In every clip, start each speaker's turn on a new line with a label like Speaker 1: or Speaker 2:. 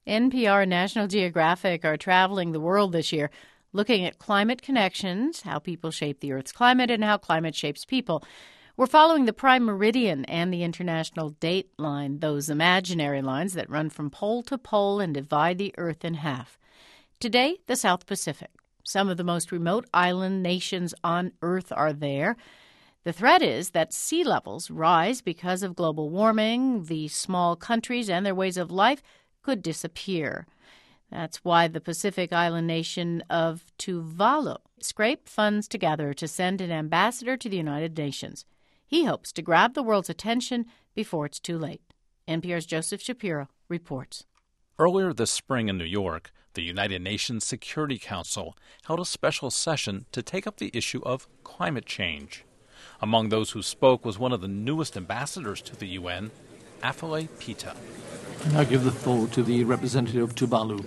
Speaker 1: NPR and National Geographic are traveling the world this year, looking at climate connections, how people shape the Earth's climate, and how climate shapes people. We're following the Prime Meridian and the International Date Line, those imaginary lines that run from pole to pole and divide the Earth in half. Today, the South Pacific. Some of the most remote island nations on Earth are there. The threat is that sea levels rise because of global warming. The small countries and their ways of life could disappear. That's why the Pacific island nation of Tuvalu scraped funds together to send an ambassador to the United Nations. He hopes to grab the world's attention before it's too late. NPR's Joseph Shapiro reports.
Speaker 2: Earlier this spring in New York, the United Nations Security Council held a special session to take up the issue of climate change. Among those who spoke was one of the newest ambassadors to the UN, Afellay Pita.
Speaker 3: And I give the floor to the representative of Tuvalu.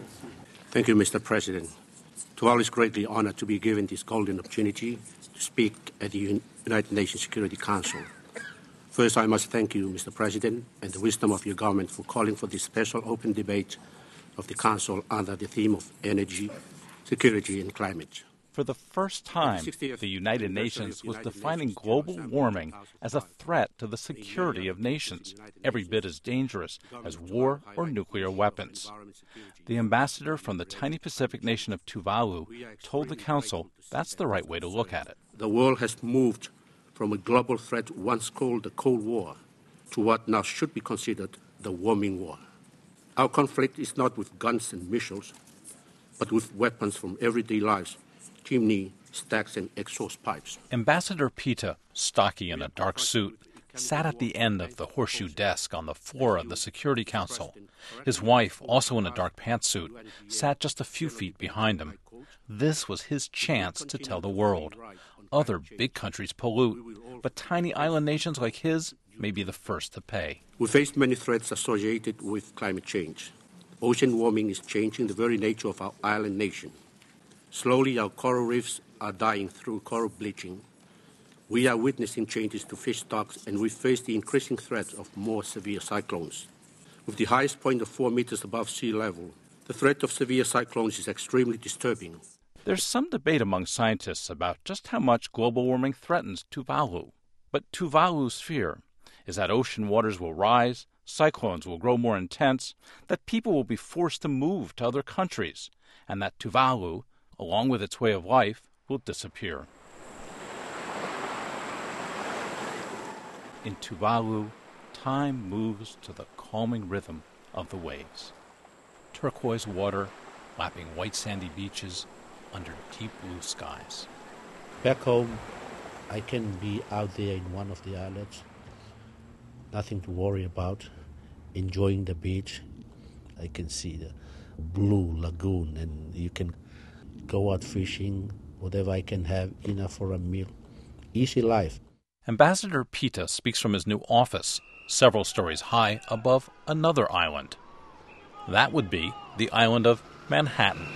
Speaker 4: Thank you, Mr. President. Tuvalu is greatly honored to be given this golden opportunity to speak at the United Nations Security Council. First, I must thank you, Mr. President, and the wisdom of your government for calling for this special open debate of the Council under the theme of energy, security, and climate.
Speaker 2: For the first time, the United Nations was defining global warming as a threat to the security of nations, every bit as dangerous as war or nuclear weapons. The ambassador from the tiny Pacific nation of Tuvalu told the Council that's the right way to look at it.
Speaker 4: The world has moved from a global threat once called the Cold War to what now should be considered the warming war. Our conflict is not with guns and missiles, but with weapons from everyday lives, chimney, stacks, and exhaust pipes.
Speaker 2: Ambassador Pita, stocky in a dark suit, sat at the end of the horseshoe desk on the floor of the Security Council. His wife, also in a dark pantsuit, sat just a few feet behind him. This was his chance to tell the world. Other big countries pollute, but tiny island nations like his may be the first to pay.
Speaker 4: We face many threats associated with climate change. Ocean warming is changing the very nature of our island nation. Slowly, our coral reefs are dying through coral bleaching. We are witnessing changes to fish stocks, and we face the increasing threat of more severe cyclones. With the highest point of 4 meters above sea level, the threat of severe cyclones is extremely disturbing.
Speaker 2: There's some debate among scientists about just how much global warming threatens Tuvalu. But Tuvalu's fear is that ocean waters will rise, cyclones will grow more intense, that people will be forced to move to other countries, and that Tuvalu, along with its way of life, will disappear. In Tuvalu, time moves to the calming rhythm of the waves. Turquoise water lapping white sandy beaches under deep blue skies.
Speaker 5: Back home, I can be out there in one of the islets, nothing to worry about, enjoying the beach. I can see the blue lagoon, and you can go out fishing, whatever I can have, enough for a meal. Easy life.
Speaker 2: Ambassador Pita speaks from his new office, several stories high above another island. That would be the island of Manhattan.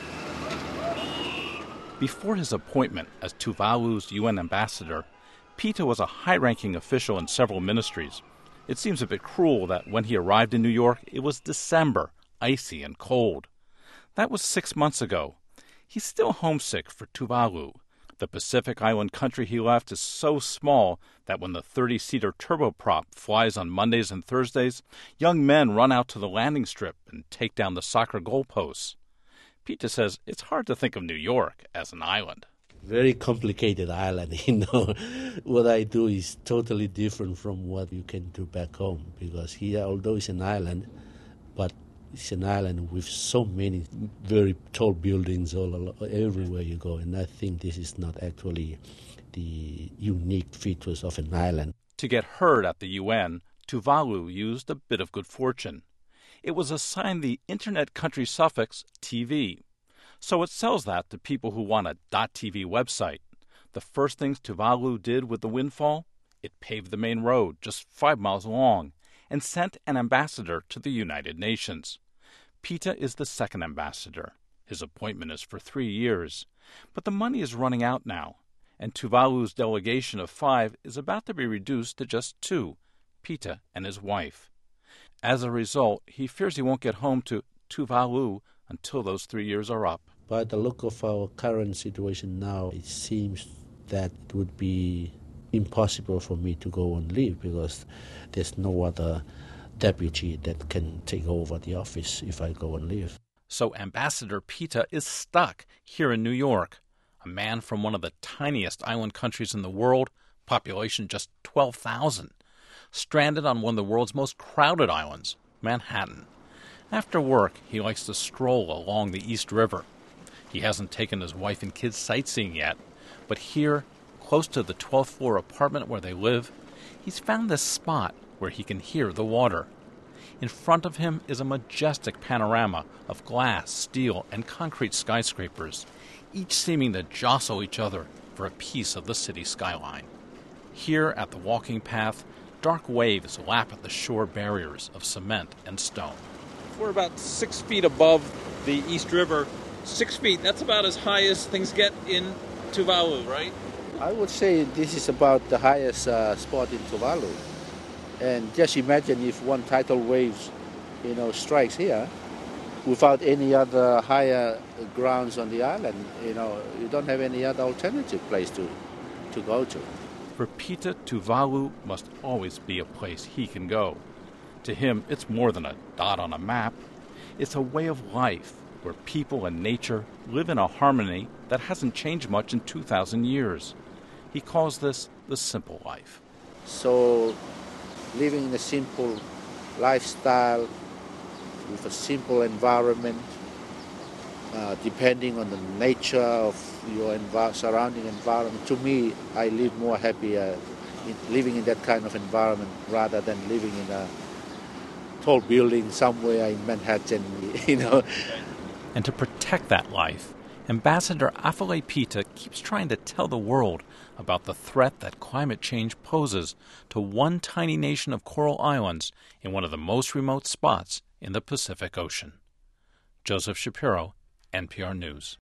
Speaker 2: Before his appointment as Tuvalu's UN ambassador, Pita was a high-ranking official in several ministries. It seems a bit cruel that when he arrived in New York, it was December, icy and cold. That was 6 months ago. He's still homesick for Tuvalu. The Pacific island country he left is so small that when the 30-seater turboprop flies on Mondays and Thursdays, young men run out to the landing strip and take down the soccer goalposts. Pita says it's hard to think of New York as an island.
Speaker 5: Very complicated island, What I do is totally different from what you can do back home, because here, although it's an island, but it's an island with so many very tall buildings everywhere you go, and I think this is not actually the unique features of an island.
Speaker 2: To get heard at the UN, Tuvalu used a bit of good fortune. It was assigned the Internet country suffix TV, so it sells that to people who want a .tv website. The first things Tuvalu did with the windfall? It paved the main road, just 5 miles long, and sent an ambassador to the United Nations. Pita is the second ambassador. His appointment is for 3 years. But the money is running out now, and Tuvalu's delegation of 5 is about to be reduced to just 2, Pita and his wife. As a result, he fears he won't get home to Tuvalu until those 3 years are up.
Speaker 5: By the look of our current situation now, it seems that it would be impossible for me to go and leave because there's no other deputy that can take over the office if I go and leave.
Speaker 2: So Ambassador Pita is stuck here in New York, a man from one of the tiniest island countries in the world, population just 12,000, stranded on one of the world's most crowded islands, Manhattan. After work, he likes to stroll along the East River. He hasn't taken his wife and kids sightseeing yet, but here, close to the 12th floor apartment where they live, he's found this spot where he can hear the water. In front of him is a majestic panorama of glass, steel, and concrete skyscrapers, each seeming to jostle each other for a piece of the city skyline. Here at the walking path, dark waves lap at the shore barriers of cement and stone.
Speaker 6: We're about 6 feet above the East River. 6 feet, that's about as high as things get in Tuvalu, right?
Speaker 5: I would say this is about the highest spot in Tuvalu. And just imagine if one tidal wave, strikes here, without any other higher grounds on the island, you don't have any other alternative place to go to.
Speaker 2: For Pita, Tuvalu must always be a place he can go. To him, it's more than a dot on a map. It's a way of life where people and nature live in a harmony that hasn't changed much in 2,000 years. He calls this the simple life.
Speaker 5: So, living in a simple lifestyle with a simple environment, depending on the nature of your surrounding environment. To me, I live more happier living in that kind of environment rather than living in a tall building somewhere in Manhattan,
Speaker 2: And to protect that life, Ambassador Afolae Pita keeps trying to tell the world about the threat that climate change poses to one tiny nation of coral islands in one of the most remote spots in the Pacific Ocean. Joseph Shapiro, NPR News.